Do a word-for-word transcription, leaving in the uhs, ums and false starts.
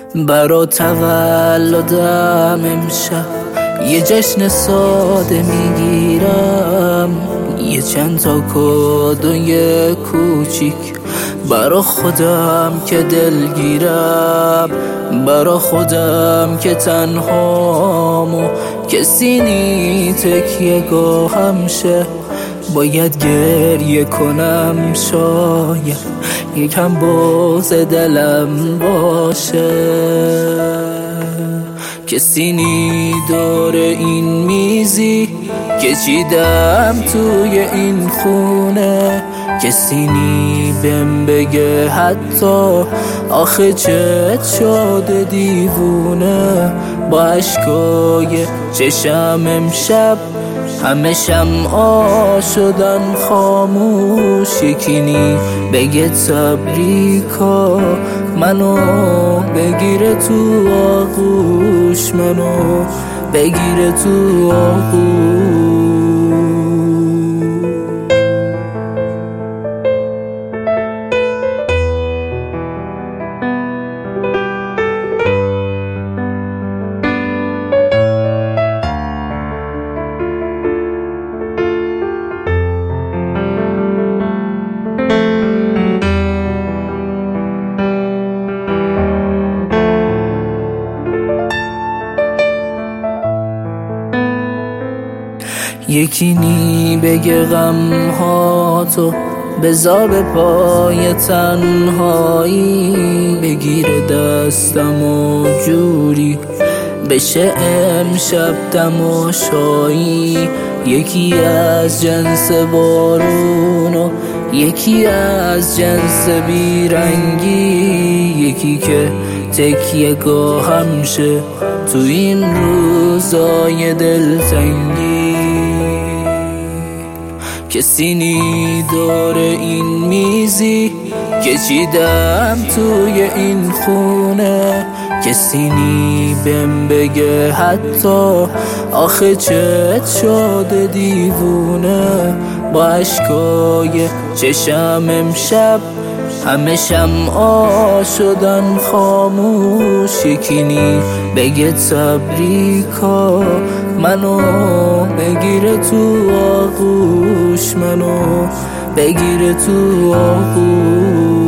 برا تولدم امشب یه جشن ساده میگیرم، یه چند تا کادوی کوچیک برا خودم که دلگیرم، برا خودم که تنهام و کسی نی تکیه گاهم شه. باید گریه کنم شاید یکم باز دلم باشه، کسی نی داره این میزی که چیدم توی این خونه، کسی نی بهم بگه حتی آخه چت شده دیوونه. با عشقای چشم امشب همه شمعا شدن خاموش، یکی نی بگه تبریکا منو بگیره تو آغوش، منو بگیره تو آغوش. یکی نی بگه غم ها تو بذار به پای تنهایی، بگیره دستم و جوری بشه امشب تماشایی. یکی از جنس بارون و یکی از جنس بیرنگی، یکی که تکیه گاهم شه تو این روزای دلتنگی. کسی نی داره این میزی که چیدم توی این خونه، کسی نی بهم بگه حتی آخه چت شده دیوونه. با عشقای چشم امشب همه شمعا شدن خاموش، یکی نی بگه تبریکا منو بگیره تو آغوش، منو بگیره تو آغوش.